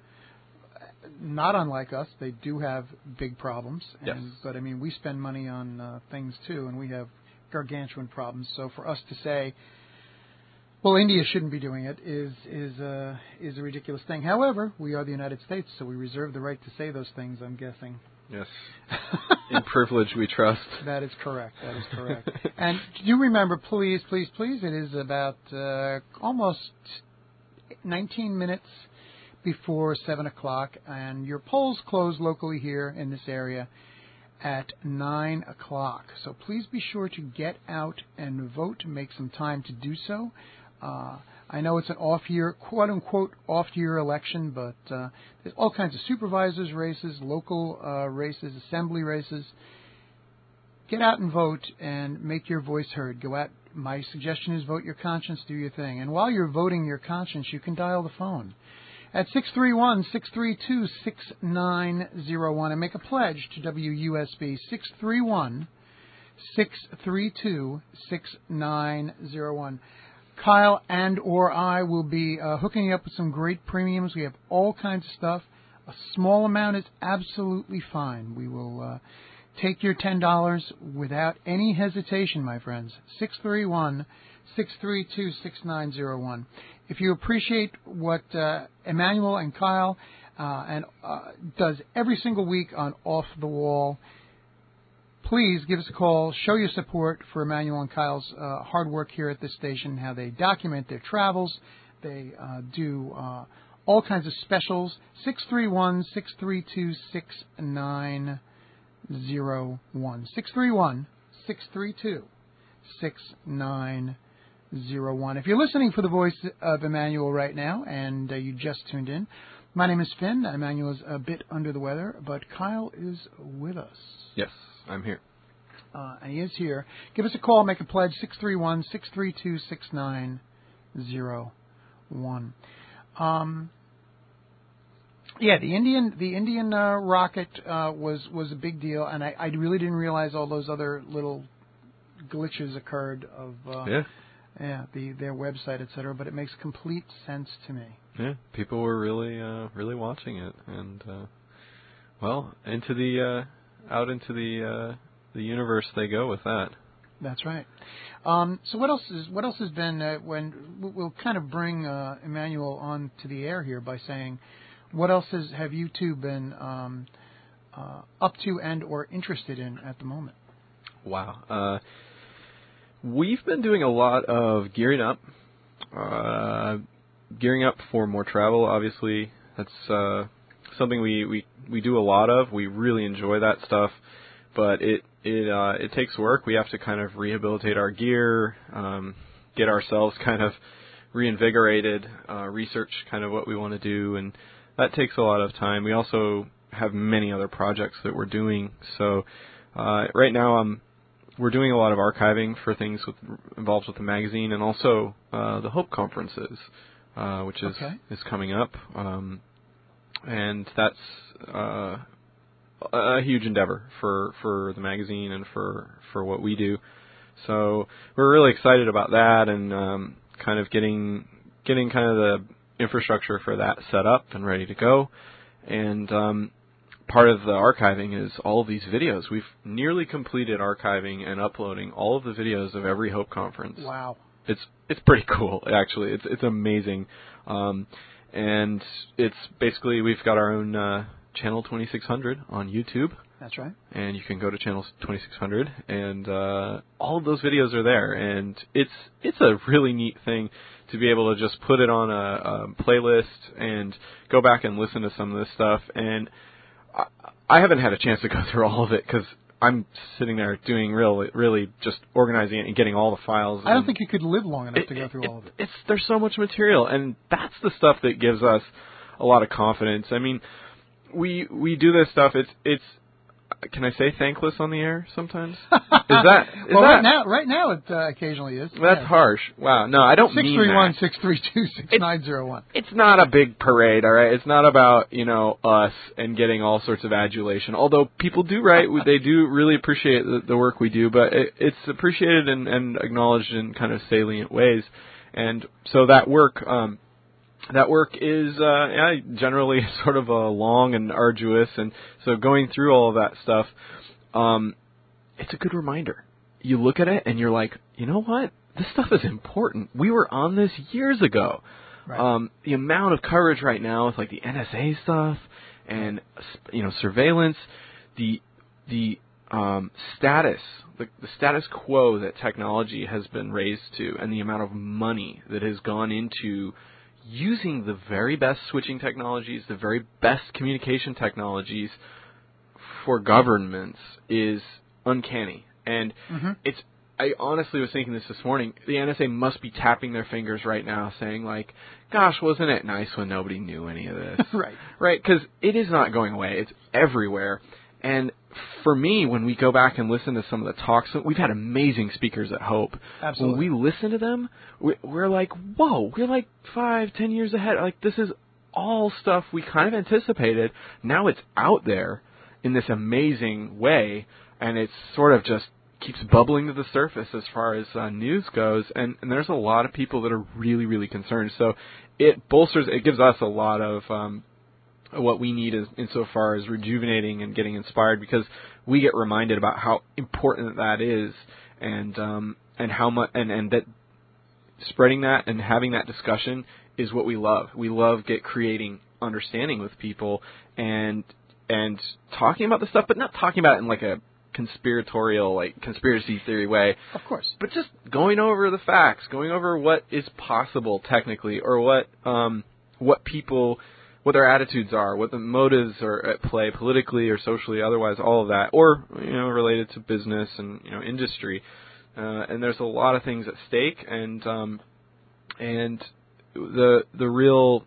not unlike us. They do have big problems. And, Yes. But, I mean, we spend money on uh, things, too, and we have gargantuan problems. So for us to say, well, India shouldn't be doing it is is uh, is a ridiculous thing. However, we are the United States, so we reserve the right to say those things, I'm guessing. Yes. In privilege we trust. That is correct. That is correct. And do remember, please, please, please, it is about uh, almost nineteen minutes before seven o'clock, and your polls close locally here in this area at nine o'clock. So please be sure to get out and vote. Make some time to do so. Uh, I know it's an off-year, quote-unquote, off-year election, but uh, there's all kinds of supervisors races, local uh, races, assembly races. Get out and vote and make your voice heard. Go out. My suggestion is vote your conscience, do your thing. And while you're voting your conscience, you can dial the phone at six three one, six three two, six nine zero one and make a pledge to W U S B, six three one, six three two, six nine zero one. Kyle and or I will be uh, hooking you up with some great premiums. We have all kinds of stuff. A small amount is absolutely fine. We will uh, take your ten dollars without any hesitation, my friends. six three one, six three two, six nine zero one. If you appreciate what uh, Emmanuel and Kyle uh, and uh, does every single week on Off the Wall, please give us a call. Show your support for Emmanuel and Kyle's uh, hard work here at this station, how they document their travels. They uh, do uh, all kinds of specials. six three one, six three two, six nine zero one. six three one, six three two, six nine zero one. If you're listening for the voice of Emmanuel right now and uh, you just tuned in, my name is Finn. Emmanuel is a bit under the weather, but Kyle is with us. Yes, I'm here. Uh, and he is here. Give us a call. Make a pledge. six three one, six three two, six nine zero one. Um, yeah, the Indian the Indian uh, rocket uh, was was a big deal, and I, I really didn't realize all those other little glitches occurred of uh, Yeah. yeah the their website, et cetera. But it makes complete sense to me. Yeah, people were really, uh, really watching it, and uh, well, into the uh, out into the uh, the universe they go with that. That's right. Um, so what else is what else has been uh, when we'll kind of bring uh, Emmanuel on to the air here by saying, what else has have you two been um, uh, up to and or interested in at the moment? Wow. Uh, we've been doing a lot of gearing up. Uh, Gearing up for more travel, obviously. That's uh, something we, we, we do a lot of. We really enjoy that stuff, but it it uh, it takes work. We have to kind of rehabilitate our gear, um, get ourselves kind of reinvigorated, uh, research kind of what we want to do, and that takes a lot of time. We also have many other projects that we're doing. So uh, right now I'm we're doing a lot of archiving for things with, involved with the magazine, and also uh, the Hope Conferences, uh, which is okay. is coming up, um, and that's uh, a huge endeavor for, for the magazine and for, for what we do. So we're really excited about that, and um, kind of getting getting kind of the infrastructure for that set up and ready to go. And um, part of the archiving is all of these videos. We've nearly completed archiving and uploading all of the videos of every Hope Conference. Wow. It's it's pretty cool, actually. It's it's amazing. Um, and it's basically, we've got our own uh, Channel twenty-six hundred on YouTube. That's right. And you can go to Channel twenty-six hundred, and uh, all of those videos are there. And it's it's a really neat thing to be able to just put it on a, a playlist and go back and listen to some of this stuff. And I, I haven't had a chance to go through all of it because I'm sitting there doing really, really just organizing it and getting all the files. I don't think you could live long enough it, to go through it, all of it. It's there's so much material, and that's the stuff that gives us a lot of confidence. I mean, we we do this stuff. It's it's. Can I say thankless on the air sometimes? Is that is well, that, right now, right now it uh, occasionally is. That's yeah. harsh. Wow. No, I don't mean that. six three one, six three two, six nine zero one. It's not a big parade, all right? It's not about, you know, us and getting all sorts of adulation. Although people do, right? They do really appreciate the, the work we do, but it, it's appreciated and, and acknowledged in kind of salient ways. And so that work... Um, That work is uh, yeah, generally sort of uh, long and arduous, and so going through all of that stuff, um, it's a good reminder. You look at it and you're like, you know what? This stuff is important. We were on this years ago. Right. Um, the amount of coverage right now with like the N S A stuff and you know surveillance, the the um, status, the, the status quo that technology has been raised to, and the amount of money that has gone into using the very best switching technologies, the very best communication technologies for governments is uncanny. And mm-hmm. it's, I honestly was thinking this this morning, the N S A must be tapping their fingers right now saying like, gosh, wasn't it nice when nobody knew any of this? Right. Right, because it is not going away. It's everywhere. And for me, when we go back and listen to some of the talks, we've had amazing speakers at Hope. Absolutely. When we listen to them, we're like, whoa, we're like five, ten years ahead. Like, this is all stuff we kind of anticipated. Now it's out there in this amazing way, and it sort of just keeps bubbling to the surface as far as uh, news goes. And, and there's a lot of people that are really, really concerned. So it bolsters, it gives us a lot of... Um, what we need is insofar as rejuvenating and getting inspired, because we get reminded about how important that is, and um, and how much and, and that spreading that and having that discussion is what we love. We love get creating understanding with people and and talking about the stuff, but not talking about it in like a conspiratorial, like conspiracy theory way. Of course. But just going over the facts, going over what is possible technically, or what um, what people. What their attitudes are, what the motives are at play politically or socially, otherwise, all of that, or you know, related to business and you know, industry. Uh, and there's a lot of things at stake, and um, and the the real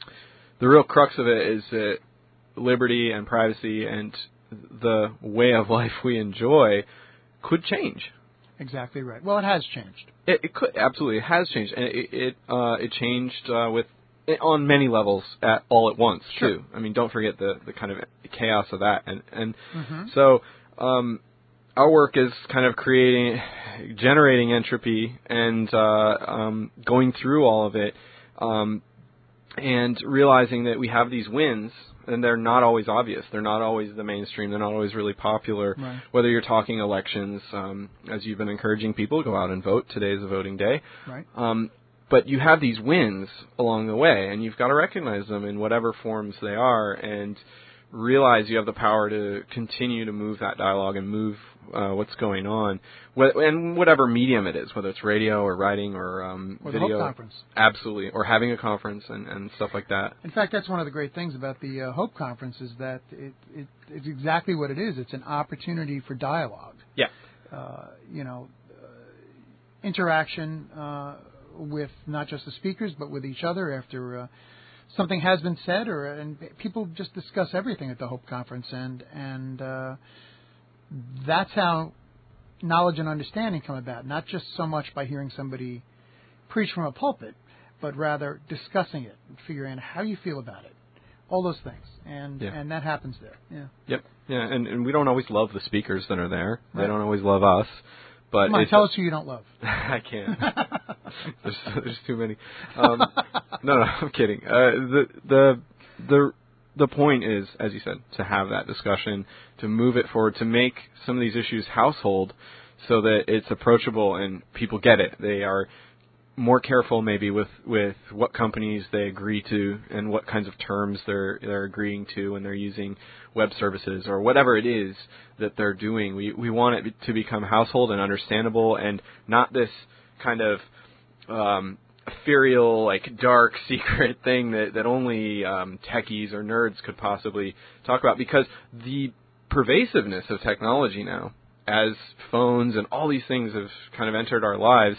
the real crux of it is that liberty and privacy and the way of life we enjoy could change. Exactly right. Well, it has changed. It, it could absolutely it has changed, and it it, uh, it changed uh, with. On many levels, at all at once, sure. too. I mean, don't forget the, the kind of chaos of that. And, and mm-hmm. so um, our work is kind of creating, generating entropy and uh, um, going through all of it um, and realizing that we have these wins, and they're not always obvious. They're not always the mainstream. They're not always really popular. Right. Whether you're talking elections, um, as you've been encouraging people, go out and vote. Today is a voting day. Right. Um, But you have these wins along the way, and you've got to recognize them in whatever forms they are, and realize you have the power to continue to move that dialogue and move uh, what's going on, Wh- and whatever medium it is, whether it's radio or writing or um, or video. the Hope Conference. Absolutely, or having a conference and, and stuff like that. In fact, that's one of the great things about the uh, Hope Conference is that it, it, it's exactly what it is. It's an opportunity for dialogue. Yeah. Uh, you know, uh, interaction uh, with not just the speakers, but with each other after uh, something has been said, or and people just discuss everything at the Hope Conference, and and uh, that's how knowledge and understanding come about. Not just so much by hearing somebody preach from a pulpit, but rather discussing it and figuring out how you feel about it. All those things, and yeah. and that happens there. Yeah. Yep. Yeah, and and we don't always love the speakers that are there. Right. They don't always love us. But Come on, tell us who you don't love. I can't. there's there's too many. Um, no, no, I'm kidding. Uh, the the the the point is, as you said, to have that discussion, to move it forward, to make some of these issues household, so that it's approachable and people get it. They are more careful maybe with, with what companies they agree to and what kinds of terms they're they're agreeing to when they're using web services or whatever it is that they're doing. We we want it to become household and understandable, and not this kind of um, ethereal, like dark secret thing that that only um, techies or nerds could possibly talk about. Because the pervasiveness of technology now, as phones and all these things have kind of entered our lives,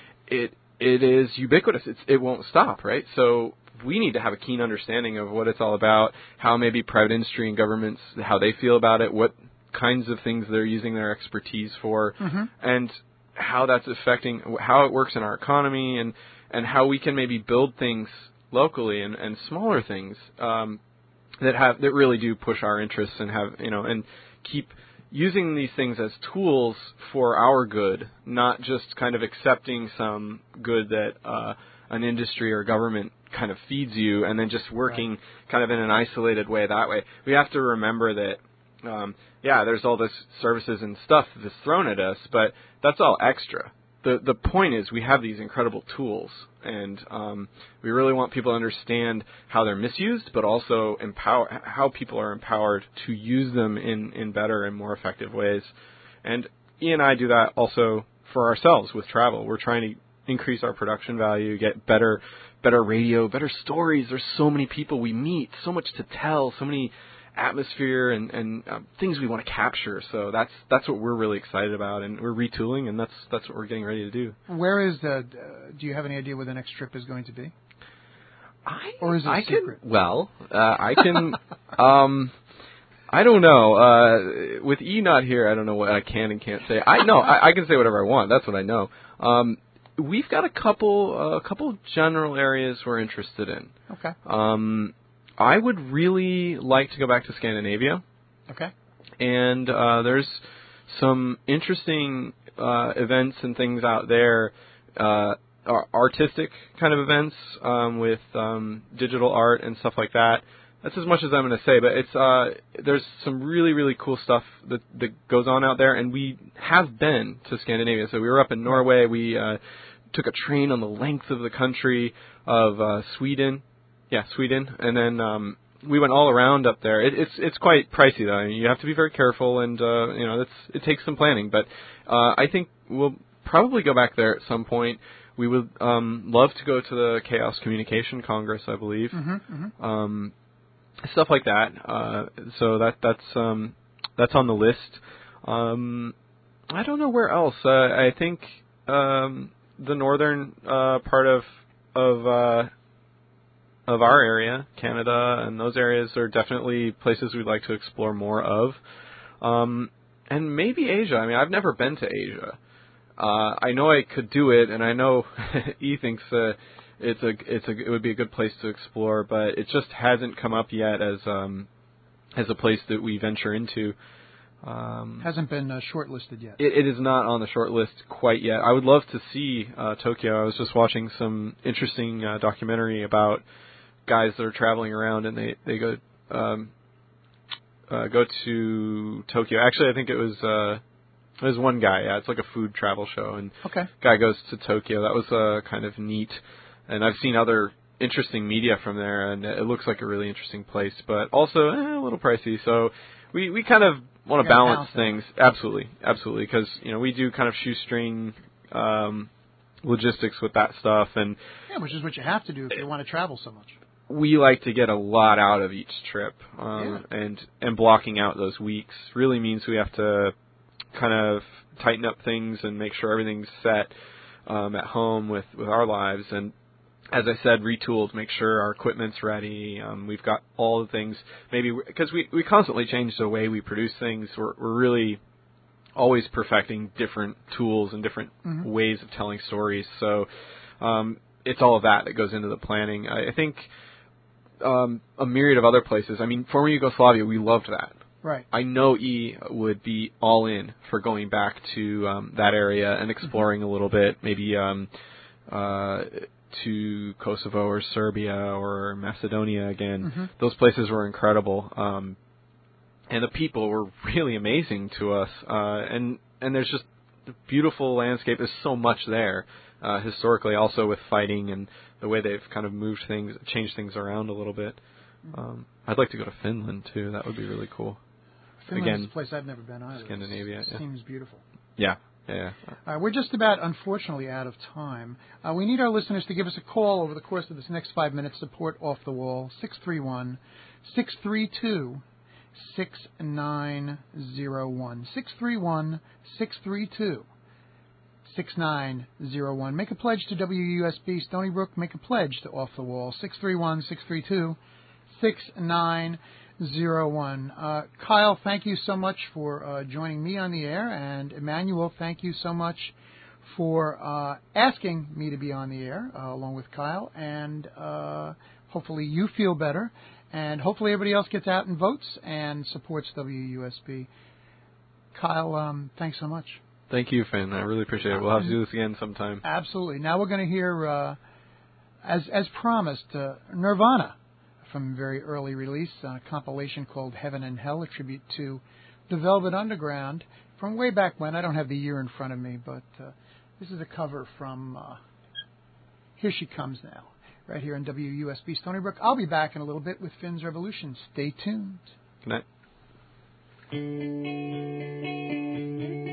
it It is ubiquitous. It's, it won't stop, right? So we need to have a keen understanding of what it's all about, how maybe private industry and governments, how they feel about it, what kinds of things they're using their expertise for, mm-hmm. and how that's affecting, how it works in our economy, and, and how we can maybe build things locally and, and smaller things um, that have that really do push our interests and have, you know, and keep using these things as tools for our good, not just kind of accepting some good that uh, an industry or government kind of feeds you and then just working right. kind of in an isolated way that way. We have to remember that, um, yeah, there's all this services and stuff that's thrown at us, but that's all extra. The the point is we have these incredible tools, and um, we really want people to understand how they're misused, but also empower how people are empowered to use them in, in better and more effective ways. And E and I do that also for ourselves with travel. We're trying to increase our production value, get better better radio, better stories. There's so many people we meet, so much to tell, so many atmosphere and, and uh, things we want to capture. So that's that's what we're really excited about, and we're retooling, and that's that's what we're getting ready to do. Where is the? Uh, do you have any idea where the next trip is going to be? I, or is it I a secret? Can, well, uh, I can. um, I don't know. Uh, with E not here, I don't know what I can and can't say. I no, I, I can say whatever I want. That's what I know. Um, we've got a couple a uh, couple general areas we're interested in. Okay. Um. I would really like to go back to Scandinavia. Okay. And uh, there's some interesting uh, events and things out there, uh, artistic kind of events um, with um, digital art and stuff like that. That's as much as I'm going to say, but it's uh, there's some really, really cool stuff that, that goes on out there, and we have been to Scandinavia. So we were up in Norway. We uh, took a train on the length of the country of uh, Sweden. Yeah, Sweden, and then um, we went all around up there. It, it's it's quite pricey though. I mean, you have to be very careful, and uh, you know that's it takes some planning. But uh, I think we'll probably go back there at some point. We would um, love to go to the Chaos Communication Congress, I believe, mm-hmm, mm-hmm. Um, stuff like that. Uh, so that that's um, that's on the list. Um, I don't know where else. Uh, I think um, the northern uh, part of of uh, of our area, Canada, and those areas are definitely places we'd like to explore more of. Um, and maybe Asia. I mean, I've never been to Asia. Uh, I know I could do it, and I know E thinks uh, it's a it's a it would be a good place to explore, but it just hasn't come up yet as um, as a place that we venture into. Um, hasn't been uh, shortlisted yet. It, it is not on the short list quite yet. I would love to see uh, Tokyo. I was just watching some interesting uh, documentary about guys that are traveling around, and they they go um, uh, go to Tokyo. Actually, I think it was uh, it was one guy. Yeah, it's like a food travel show, and okay. guy goes to Tokyo. That was uh, kind of neat. And I've seen other interesting media from there, and it looks like a really interesting place, but also eh, a little pricey. So we we kind of want to balance things. Absolutely, absolutely, because you know we do kind of shoestring um, logistics with that stuff, and yeah, which is what you have to do if you want to travel so much. We like to get a lot out of each trip, um, yeah. and and blocking out those weeks really means we have to kind of tighten up things and make sure everything's set. um, at home with, with our lives. And as I said, retooled, make sure our equipment's ready. Um, we've got all the things, maybe, because we, we constantly change the way we produce things. We're, we're really always perfecting different tools and different mm-hmm. ways of telling stories. So um, it's all of that that goes into the planning. I, I think um, a myriad of other places. I mean, former Yugoslavia, we loved that. Right. I know E would be all in for going back to um, that area and exploring mm-hmm. a little bit, maybe um, uh, to Kosovo or Serbia or Macedonia again. Mm-hmm. Those places were incredible. Um, and the people were really amazing to us. Uh, and, and there's just a beautiful landscape. There's so much there, uh, historically, also with fighting and the way they've kind of moved things, changed things around a little bit. Um, I'd like to go to Finland, too. That would be really cool. Finland's Again, a place I've never been either. Scandinavia. It yeah. seems beautiful. Yeah. Yeah. Uh, we're just about, unfortunately, out of time. Uh, we need our listeners to give us a call over the course of this next five minutes. Support Off the Wall, six three one, six three two, six nine zero one. six three one, six three two, six nine zero one. Make a pledge to W U S B Stony Brook. Make a pledge to Off the Wall, six three one, six three two, six nine zero one. Uh, Kyle, thank you so much for uh, joining me on the air, and Emmanuel, thank you so much for uh, asking me to be on the air uh, along with Kyle, and uh, hopefully you feel better, and hopefully everybody else gets out and votes and supports W U S B. Kyle, um, thanks so much. Thank you, Finn. I really appreciate it. We'll have to do this again sometime. Absolutely. Now we're going to hear, uh, as as promised, uh, Nirvana from very early release, a compilation called Heaven and Hell, a tribute to the Velvet Underground from way back when. I don't have the year in front of me, but uh, this is a cover from uh, Here She Comes Now, right here on W U S B Stony Brook. I'll be back in a little bit with Finn's Revolution. Stay tuned. Good night.